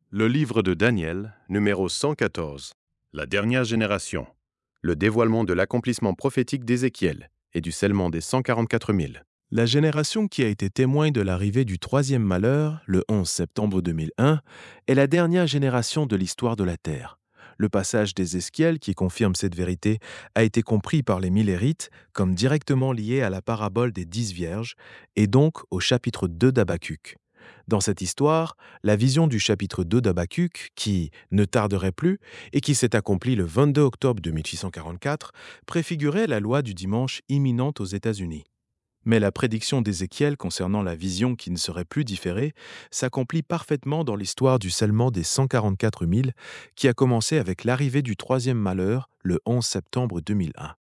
Le livre de Daniel, numéro 114. La dernière génération. Le dévoilement de l'accomplissement prophétique d'Ézéchiel et du scellement des 144 000. La génération qui a été témoin de l'arrivée du troisième malheur, le 11 septembre 2001, est la dernière génération de l'histoire de la Terre. Le passage d'Ézéchiel qui confirme cette vérité a été compris par les millérites comme directement lié à la parabole des 10 vierges et donc au chapitre 2 d'Habakkuk. Dans cette histoire, la vision du chapitre 2 d'Habakkuk, qui ne tarderait plus et qui s'est accomplie le 22 octobre 1844, préfigurait la loi du dimanche imminente aux États-Unis. Mais la prédiction d'Ézéchiel concernant la vision qui ne serait plus différée s'accomplit parfaitement dans l'histoire du scellement des 144 000 qui a commencé avec l'arrivée du troisième malheur le 11 septembre 2001.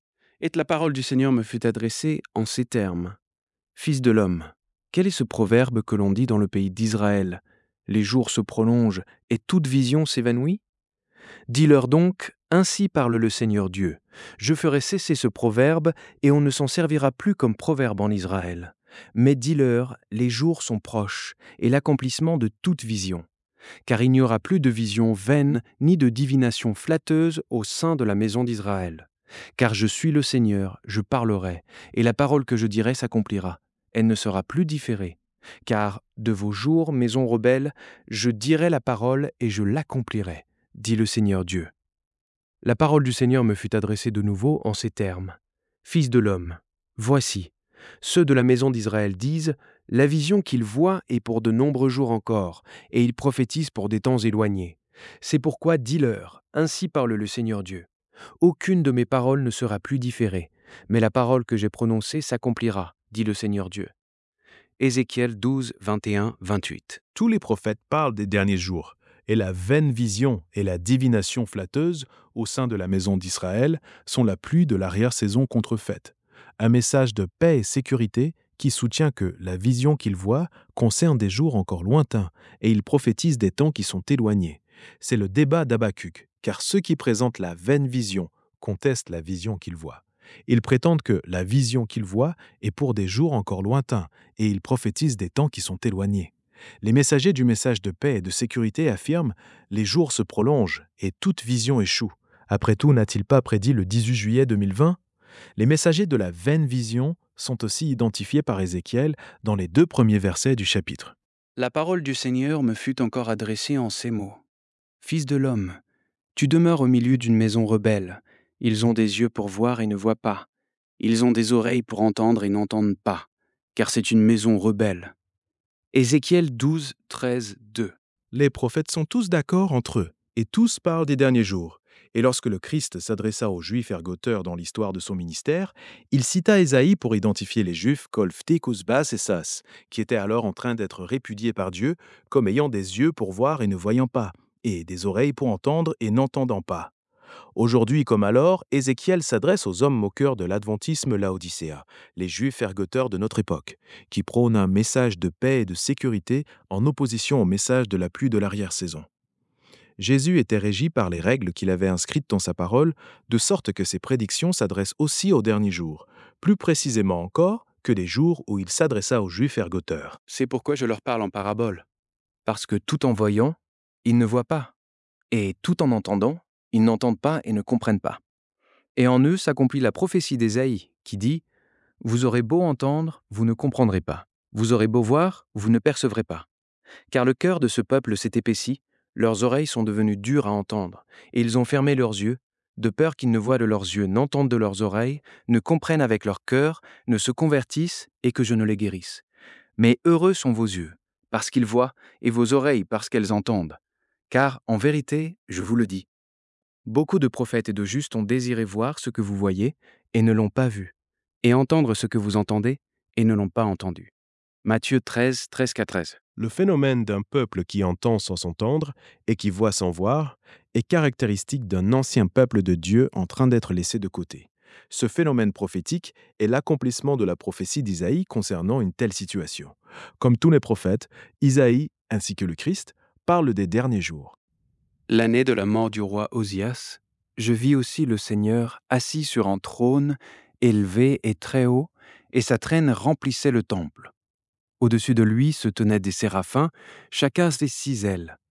Et la parole du Seigneur me fut adressée en ces termes. Fils de l'homme, quel est ce proverbe que l'on dit dans le pays d'Israël ? Les jours se prolongent et toute vision s'évanouit ? Dis-leur donc, ainsi parle le Seigneur Dieu. Je ferai cesser ce proverbe et on ne s'en servira plus comme proverbe en Israël. Mais dis-leur, les jours sont proches et l'accomplissement de toute vision. Car il n'y aura plus de vision vaine ni de divination flatteuse au sein de la maison d'Israël. Car je suis le Seigneur, je parlerai, et la parole que je dirai s'accomplira. Elle ne sera plus différée. Car de vos jours, maison rebelle, je dirai la parole et je l'accomplirai, dit le Seigneur Dieu. La parole du Seigneur me fut adressée de nouveau en ces termes. Fils de l'homme, voici, ceux de la maison d'Israël disent, la vision qu'ils voient est pour de nombreux jours encore, et ils prophétisent pour des temps éloignés. C'est pourquoi dis-leur, ainsi parle le Seigneur Dieu. Aucune de mes paroles ne sera plus différée, mais la parole que j'ai prononcée s'accomplira, dit le Seigneur Dieu. Ézéchiel 12, 21, 28. Tous les prophètes parlent des derniers jours, et la vaine vision et la divination flatteuse au sein de la maison d'Israël sont la pluie de l'arrière-saison contrefaite. Un message de paix et sécurité qui soutient que la vision qu'ils voient concerne des jours encore lointains et ils prophétisent des temps qui sont éloignés. C'est le débat d'Habakkuk, car ceux qui présentent la vaine vision contestent la vision qu'ils voient. Ils prétendent que la vision qu'ils voient est pour des jours encore lointains et ils prophétisent des temps qui sont éloignés. Les messagers du message de paix et de sécurité affirment « Les jours se prolongent et toute vision échoue ». Après tout, n'a-t-il pas prédit le 18 juillet 2020 ? Les messagers de la vaine vision sont aussi identifiés par Ézéchiel dans les 2 premiers versets du chapitre. La parole du Seigneur me fut encore adressée en ces mots. Fils de l'homme, tu demeures au milieu d'une maison rebelle. Ils ont des yeux pour voir et ne voient pas. Ils ont des oreilles pour entendre et n'entendent pas, car c'est une maison rebelle. Ézéchiel 12, 13, 2. Les prophètes sont tous d'accord entre eux, et tous parlent des derniers jours. Et lorsque le Christ s'adressa aux Juifs ergoteurs dans l'histoire de son ministère, il cita Ésaïe pour identifier les Juifs Kolphtékus Bas et Sas, qui étaient alors en train d'être répudiés par Dieu comme ayant des yeux pour voir et ne voyant pas, et des oreilles pour entendre et n'entendant pas. Aujourd'hui comme alors, Ézéchiel s'adresse aux hommes moqueurs de l'adventisme Laodicéa, les Juifs ergoteurs de notre époque, qui prônent un message de paix et de sécurité en opposition au message de la pluie de l'arrière-saison. Jésus était régi par les règles qu'il avait inscrites dans sa parole, de sorte que ses prédictions s'adressent aussi aux derniers jours, plus précisément encore que les jours où il s'adressa aux Juifs ergoteurs. C'est pourquoi je leur parle en parabole. Parce que tout en voyant, ils ne voient pas. Et tout en entendant, ils n'entendent pas et ne comprennent pas. Et en eux s'accomplit la prophétie d'Ésaïe, qui dit « Vous aurez beau entendre, vous ne comprendrez pas. Vous aurez beau voir, vous ne percevrez pas. Car le cœur de ce peuple s'est épaissi, leurs oreilles sont devenues dures à entendre, et ils ont fermé leurs yeux, de peur qu'ils ne voient de leurs yeux, n'entendent de leurs oreilles, ne comprennent avec leur cœur, ne se convertissent, et que je ne les guérisse. Mais heureux sont vos yeux, parce qu'ils voient, et vos oreilles parce qu'elles entendent. Car, en vérité, je vous le dis, beaucoup de prophètes et de justes ont désiré voir ce que vous voyez, et ne l'ont pas vu, et entendre ce que vous entendez, et ne l'ont pas entendu. Matthieu 13, 13-13. Le phénomène d'un peuple qui entend sans entendre et qui voit sans voir est caractéristique d'un ancien peuple de Dieu en train d'être laissé de côté. Ce phénomène prophétique est l'accomplissement de la prophétie d'Isaïe concernant une telle situation. Comme tous les prophètes, Isaïe, ainsi que le Christ, parlent des derniers jours. L'année de la mort du roi Osias, je vis aussi le Seigneur assis sur un trône, élevé et très haut, et sa traîne remplissait le temple. Au-dessus de lui se tenaient des séraphins, chacun ses 6 ailes.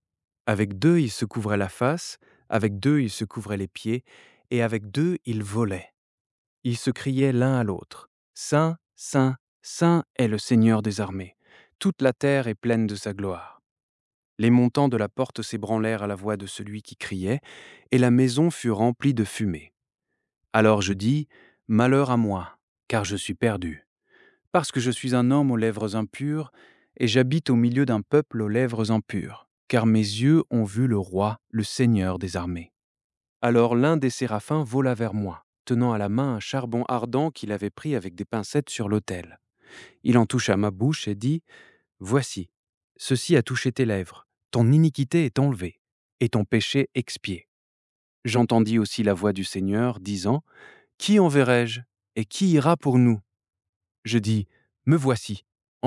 Avec 2, ils se couvraient la face, avec 2, ils se couvraient les pieds, et avec 2, ils volaient. Ils se criaient l'un à l'autre. Saint, Saint, Saint est le Seigneur des armées. Toute la terre est pleine de sa gloire. Les montants de la porte s'ébranlèrent à la voix de celui qui criait, et la maison fut remplie de fumée. Alors je dis, malheur à moi, car je suis perdu, parce que je suis un homme aux lèvres impures, et j'habite au milieu d'un peuple aux lèvres impures, car mes yeux ont vu le roi, le Seigneur des armées. Alors l'un des séraphins vola vers moi, tenant à la main un charbon ardent qu'il avait pris avec des pincettes sur l'autel. Il en toucha ma bouche et dit, « Voici, ceci a touché tes lèvres, ton iniquité est enlevée, et ton péché expié. » J'entendis aussi la voix du Seigneur disant, « Qui enverrai-je, et qui ira pour nous ?» Je dis, « Me voici, envoie-moi. »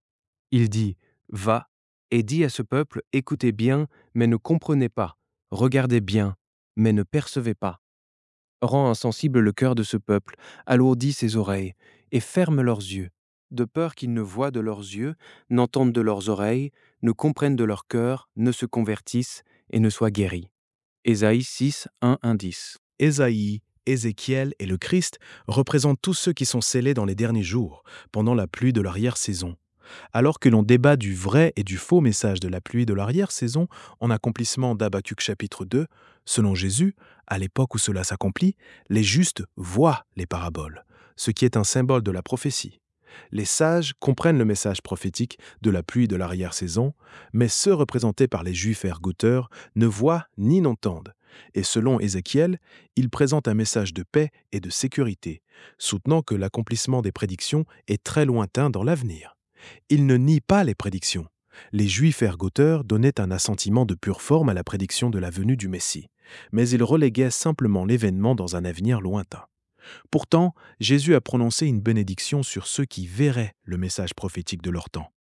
Il dit, « Va, et dis à ce peuple, écoutez bien, mais ne comprenez pas, regardez bien, mais ne percevez pas. Rends insensible le cœur de ce peuple, alourdis ses oreilles, et ferme leurs yeux, de peur qu'ils ne voient de leurs yeux, n'entendent de leurs oreilles, ne comprennent de leur cœur, ne se convertissent, et ne soient guéris. » Ésaïe 6, 1-10. Ésaïe, Ézéchiel et le Christ représentent tous ceux qui sont scellés dans les derniers jours, pendant la pluie de l'arrière-saison. Alors que l'on débat du vrai et du faux message de la pluie de l'arrière-saison en accomplissement d'Habacuc chapitre 2, selon Jésus, à l'époque où cela s'accomplit, les justes voient les paraboles, ce qui est un symbole de la prophétie. Les sages comprennent le message prophétique de la pluie de l'arrière-saison, mais ceux représentés par les Juifs ergoteurs ne voient ni n'entendent. Et selon Ézéchiel, il présente un message de paix et de sécurité, soutenant que l'accomplissement des prédictions est très lointain dans l'avenir. Il ne nie pas les prédictions. Les Juifs ergoteurs donnaient un assentiment de pure forme à la prédiction de la venue du Messie, mais ils reléguaient simplement l'événement dans un avenir lointain. Pourtant, Jésus a prononcé une bénédiction sur ceux qui verraient le message prophétique de leur temps.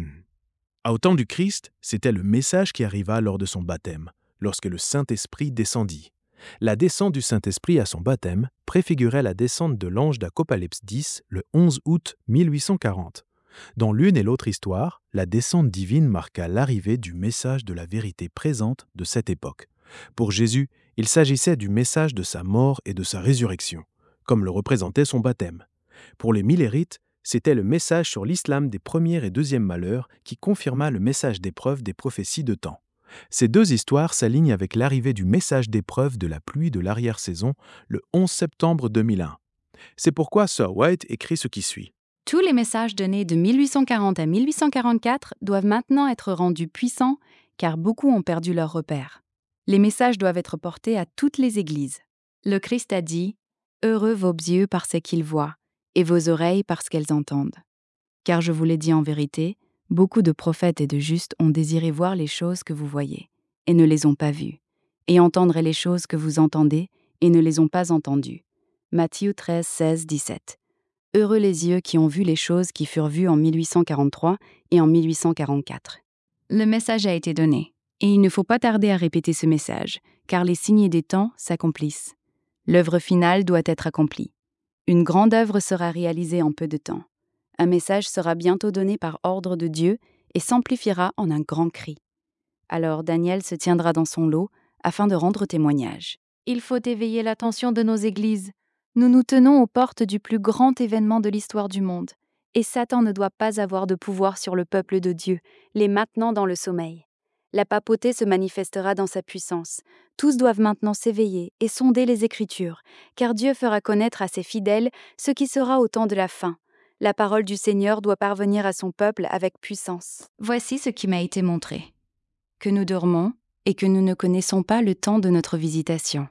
Au temps du Christ, c'était le message qui arriva lors de son baptême, lorsque le Saint-Esprit descendit. La descente du Saint-Esprit à son baptême préfigurait la descente de l'ange d'Apocalypse 10 le 11 août 1840. Dans l'une et l'autre histoire, la descente divine marqua l'arrivée du message de la vérité présente de cette époque. Pour Jésus, il s'agissait du message de sa mort et de sa résurrection, comme le représentait son baptême. Pour les Millérites, c'était le message sur l'islam des premiers et deuxièmes malheurs qui confirma le message d'épreuve des prophéties de temps. Ces deux histoires s'alignent avec l'arrivée du message d'épreuve de la pluie de l'arrière-saison le 11 septembre 2001. C'est pourquoi Sir White écrit ce qui suit. Tous les messages donnés de 1840 à 1844 doivent maintenant être rendus puissants car beaucoup ont perdu leur repère. Les messages doivent être portés à toutes les églises. Le Christ a dit « Heureux vos yeux parce qu'ils voient, et vos oreilles parce qu'elles entendent. Car je vous l'ai dit en vérité, beaucoup de prophètes et de justes ont désiré voir les choses que vous voyez, et ne les ont pas vues, et entendre les choses que vous entendez, et ne les ont pas entendues. » Matthieu 13, 16, 17. Heureux les yeux qui ont vu les choses qui furent vues en 1843 et en 1844. Le message a été donné, et il ne faut pas tarder à répéter ce message, car les signes des temps s'accomplissent. L'œuvre finale doit être accomplie. Une grande œuvre sera réalisée en peu de temps. Un message sera bientôt donné par ordre de Dieu et s'amplifiera en un grand cri. Alors Daniel se tiendra dans son lot afin de rendre témoignage. Il faut éveiller l'attention de nos églises. Nous nous tenons aux portes du plus grand événement de l'histoire du monde. Et Satan ne doit pas avoir de pouvoir sur le peuple de Dieu, les maintenant dans le sommeil. La papauté se manifestera dans sa puissance. Tous doivent maintenant s'éveiller et sonder les Écritures, car Dieu fera connaître à ses fidèles ce qui sera au temps de la fin. La parole du Seigneur doit parvenir à son peuple avec puissance. Voici ce qui m'a été montré. Que nous dormons et que nous ne connaissons pas le temps de notre visitation.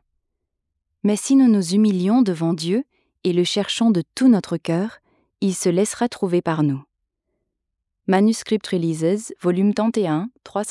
Mais si nous nous humilions devant Dieu et le cherchons de tout notre cœur, il se laissera trouver par nous. Manuscript Releases, volume 31,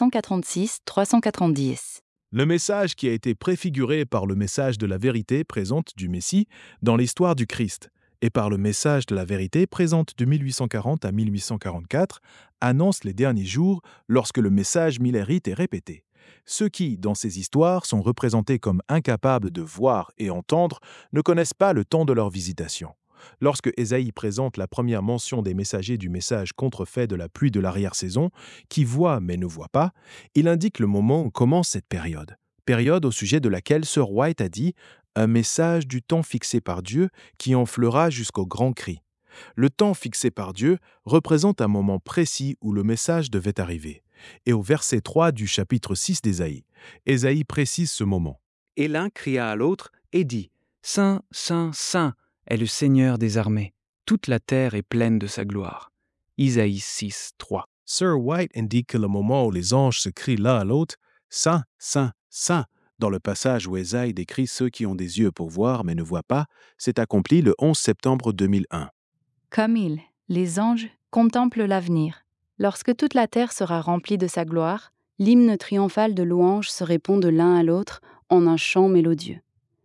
346-390. Le message qui a été préfiguré par le message de la vérité présente du Messie dans l'histoire du Christ et par le message de la vérité présente de 1840 à 1844 annonce les derniers jours lorsque le message millérite est répété. Ceux qui, dans ces histoires, sont représentés comme incapables de voir et entendre ne connaissent pas le temps de leur visitation. lorsque Ésaïe présente la première mention des messagers du message contrefait de la pluie de l'arrière-saison, qui voient mais ne voient pas, il indique le moment où commence cette période au sujet de laquelle Sir White a dit « un message du temps fixé par Dieu qui enflera jusqu'au grand cri ». Le temps fixé par Dieu représente un moment précis où le message devait arriver. Et au verset 3 du chapitre 6 d'Ésaïe, Ésaïe précise ce moment. « Et l'un cria à l'autre et dit « Saint, Saint, Saint est le Seigneur des armées. Toute la terre est pleine de sa gloire. » Isaïe 6, 3. Sir White indique que le moment où les anges se crient l'un à l'autre « Saint, Saint, Saint », dans le passage où Ésaïe décrit ceux qui ont des yeux pour voir mais ne voient pas, s'est accompli le 11 septembre 2001. Comme ils, les anges, contemplent l'avenir. Lorsque toute la terre sera remplie de sa gloire, l'hymne triomphal de louange se répond de l'un à l'autre en un chant mélodieux.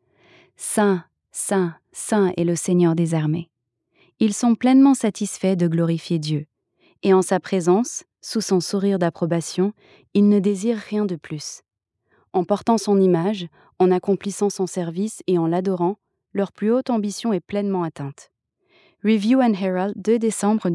Saint, Saint, Saint est le Seigneur des armées. Ils sont pleinement satisfaits de glorifier Dieu. Et en sa présence, sous son sourire d'approbation, ils ne désirent rien de plus. En portant son image, en accomplissant son service et en l'adorant, leur plus haute ambition est pleinement atteinte. Review and Herald, 2 décembre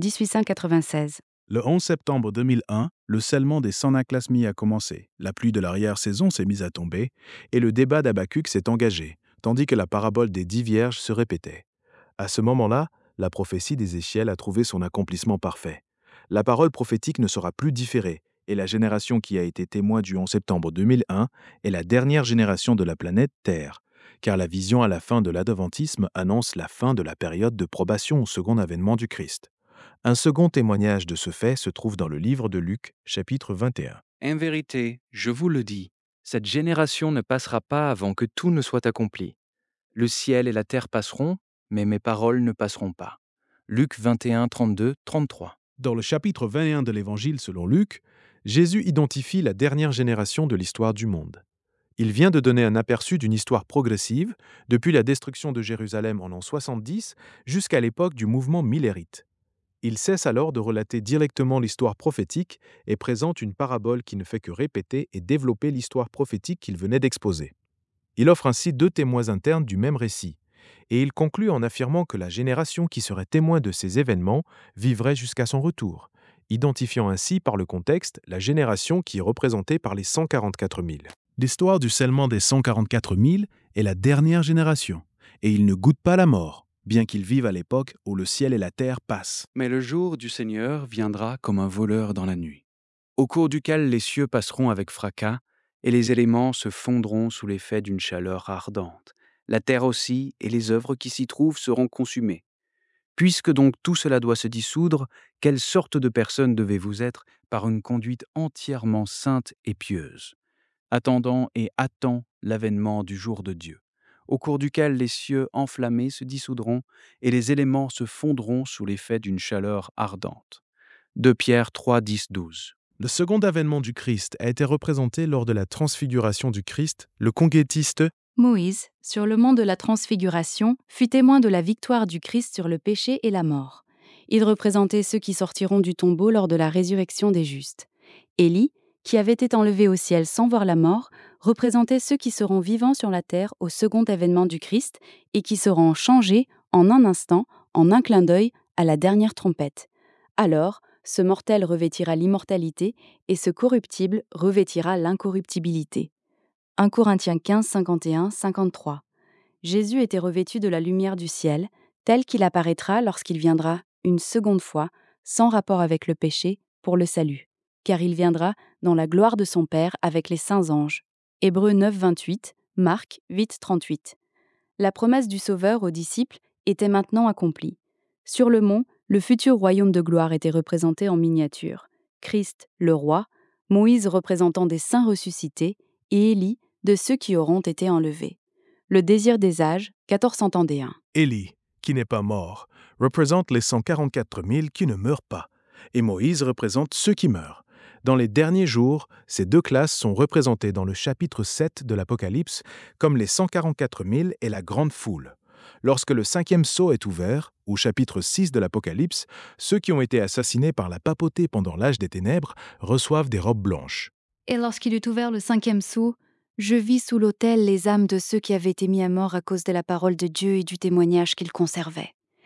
1896. Le 11 septembre 2001, le scellement des Sanaklasmi a commencé, la pluie de l'arrière-saison s'est mise à tomber, et le débat d'Habakkuk s'est engagé, tandis que la parabole des 10 vierges se répétait. À ce moment-là, la prophétie d'Ézéchiel a trouvé son accomplissement parfait. La parole prophétique ne sera plus différée, et la génération qui a été témoin du 11 septembre 2001 est la dernière génération de la planète Terre, car la vision à la fin de l'adventisme annonce la fin de la période de probation au second avènement du Christ. Un second témoignage de ce fait se trouve dans le livre de Luc, chapitre 21. En vérité, je vous le dis, cette génération ne passera pas avant que tout ne soit accompli. Le ciel et la terre passeront, mais mes paroles ne passeront pas. Luc 21, 32, 33. Dans le chapitre 21 de l'Évangile selon Luc, Jésus identifie la dernière génération de l'histoire du monde. Il vient de donner un aperçu d'une histoire progressive, depuis la destruction de Jérusalem en l'an 70 jusqu'à l'époque du mouvement millérite. Il cesse alors de relater directement l'histoire prophétique et présente une parabole qui ne fait que répéter et développer l'histoire prophétique qu'il venait d'exposer. Il offre ainsi 2 témoins internes du même récit, et il conclut en affirmant que la génération qui serait témoin de ces événements vivrait jusqu'à son retour, identifiant ainsi par le contexte la génération qui est représentée par les 144 000. L'histoire du scellement des 144 000 est la dernière génération, et ils ne goûtent pas la mort, bien qu'ils vivent à l'époque où le ciel et la terre passent. Mais le jour du Seigneur viendra comme un voleur dans la nuit, au cours duquel les cieux passeront avec fracas, et les éléments se fondront sous l'effet d'une chaleur ardente. La terre aussi et les œuvres qui s'y trouvent seront consumées. Puisque donc tout cela doit se dissoudre, quelle sorte de personne devez-vous être par une conduite entièrement sainte et pieuse, attendant et attend l'avènement du jour de Dieu, au cours duquel les cieux enflammés se dissoudront et les éléments se fondront sous l'effet d'une chaleur ardente. 2 Pierre 3, 10, 12. Le second avènement du Christ a été représenté lors de la transfiguration du Christ. Le conguettiste Moïse, sur le mont de la Transfiguration, fut témoin de la victoire du Christ sur le péché et la mort. Il représentait ceux qui sortiront du tombeau lors de la résurrection des justes. Élie, qui avait été enlevé au ciel sans voir la mort, représentait ceux qui seront vivants sur la terre au second avènement du Christ et qui seront changés en un instant, en un clin d'œil, à la dernière trompette. Alors, ce mortel revêtira l'immortalité et ce corruptible revêtira l'incorruptibilité. 1 Corinthiens 15, 51, 53. Jésus était revêtu de la lumière du ciel, tel qu'il apparaîtra lorsqu'il viendra une seconde fois, sans rapport avec le péché, pour le salut, car il viendra dans la gloire de son Père avec les saints anges. Hébreux 9, 28, Marc 8, 38. La promesse du Sauveur aux disciples était maintenant accomplie. Sur le mont, le futur royaume de gloire était représenté en miniature. Christ, le roi, Moïse représentant des saints ressuscités, et Élie, de ceux qui auront été enlevés. Le désir des âges, 1401. Élie, qui n'est pas mort, représente les 144 000 qui ne meurent pas, et Moïse représente ceux qui meurent. Dans les derniers jours, ces 2 classes sont représentées dans le chapitre 7 de l'Apocalypse comme les 144 000 et la grande foule. Lorsque le 5e sceau est ouvert, au chapitre 6 de l'Apocalypse, ceux qui ont été assassinés par la papauté pendant l'âge des ténèbres reçoivent des robes blanches. Et lorsqu'il eut ouvert le 5e sceau, je vis sous l'autel les âmes de ceux qui avaient été mis à mort à cause de la parole de Dieu et du témoignage qu'ils conservaient.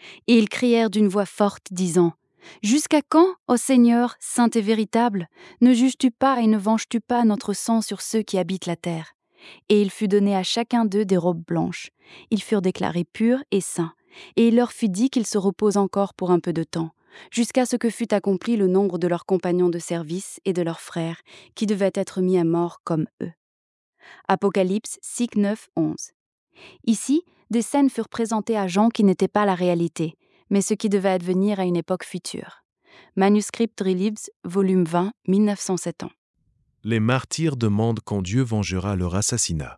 Et ils crièrent d'une voix forte, disant : « Jusqu'à quand, ô Seigneur, saint et véritable, ne juges-tu pas et ne venges-tu pas notre sang sur ceux qui habitent la terre ? » Et il fut donné à chacun d'eux des robes blanches. Ils furent déclarés purs et saints. Et il leur fut dit qu'ils se reposent encore pour un peu de temps, jusqu'à ce que fût accompli le nombre de leurs compagnons de service et de leurs frères, qui devaient être mis à mort comme eux. Apocalypse 6, 9, 11. Ici, des scènes furent présentées à Jean qui n'étaient pas la réalité, mais ce qui devait advenir à une époque future. Manuscript Relives, volume 20, 1907 ans. Les martyrs demandent quand Dieu vengera leur assassinat.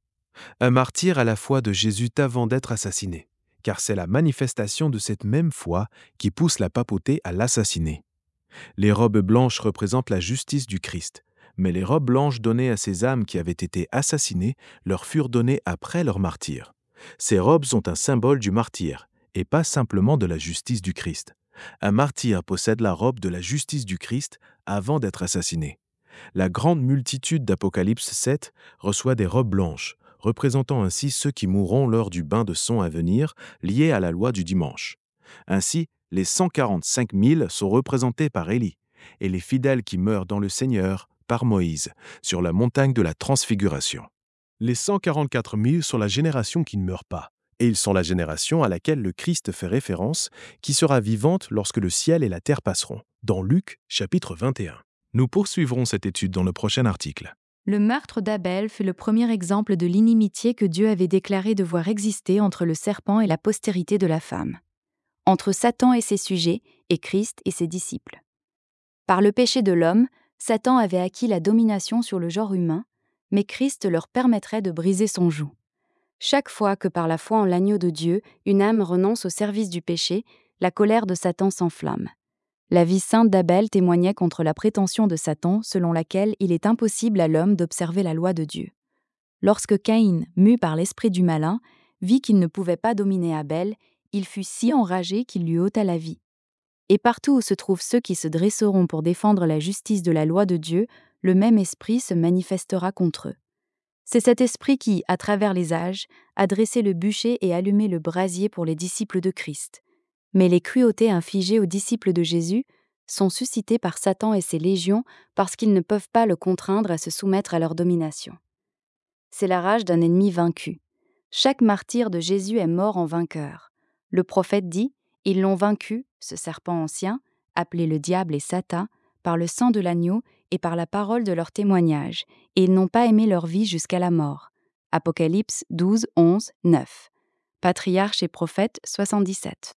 Un martyr a la foi de Jésus avant d'être assassiné, car c'est la manifestation de cette même foi qui pousse la papauté à l'assassiner. Les robes blanches représentent la justice du Christ, mais les robes blanches données à ces âmes qui avaient été assassinées leur furent données après leur martyre. Ces robes sont un symbole du martyr, et pas simplement de la justice du Christ. Un martyr possède la robe de la justice du Christ avant d'être assassiné. La grande multitude d'Apocalypse 7 reçoit des robes blanches, représentant ainsi ceux qui mourront lors du bain de sang à venir, lié à la loi du dimanche. Ainsi, les 145 000 sont représentés par Élie, et les fidèles qui meurent dans le Seigneur par Moïse, sur la montagne de la Transfiguration. Les 144 000 sont la génération qui ne meurt pas, et ils sont la génération à laquelle le Christ fait référence, qui sera vivante lorsque le ciel et la terre passeront, dans Luc chapitre 21. Nous poursuivrons cette étude dans le prochain article. Le meurtre d'Abel fut le premier exemple de l'inimitié que Dieu avait déclaré devoir exister entre le serpent et la postérité de la femme, entre Satan et ses sujets, et Christ et ses disciples. Par le péché de l'homme, Satan avait acquis la domination sur le genre humain, mais Christ leur permettrait de briser son joug. Chaque fois que par la foi en l'agneau de Dieu, une âme renonce au service du péché, la colère de Satan s'enflamme. La vie sainte d'Abel témoignait contre la prétention de Satan selon laquelle il est impossible à l'homme d'observer la loi de Dieu. Lorsque Caïn, mu par l'esprit du malin, vit qu'il ne pouvait pas dominer Abel, il fut si enragé qu'il lui ôta la vie. Et partout où se trouvent ceux qui se dresseront pour défendre la justice de la loi de Dieu, le même esprit se manifestera contre eux. C'est cet esprit qui, à travers les âges, a dressé le bûcher et allumé le brasier pour les disciples de Christ. Mais les cruautés infligées aux disciples de Jésus sont suscitées par Satan et ses légions parce qu'ils ne peuvent pas le contraindre à se soumettre à leur domination. C'est la rage d'un ennemi vaincu. Chaque martyr de Jésus est mort en vainqueur. Le prophète dit : « Ils l'ont vaincu, ce serpent ancien, appelé le diable et Satan, par le sang de l'agneau et par la parole de leur témoignage, et ils n'ont pas aimé leur vie jusqu'à la mort. » Apocalypse 12, 11, 9. Patriarche et prophète 77.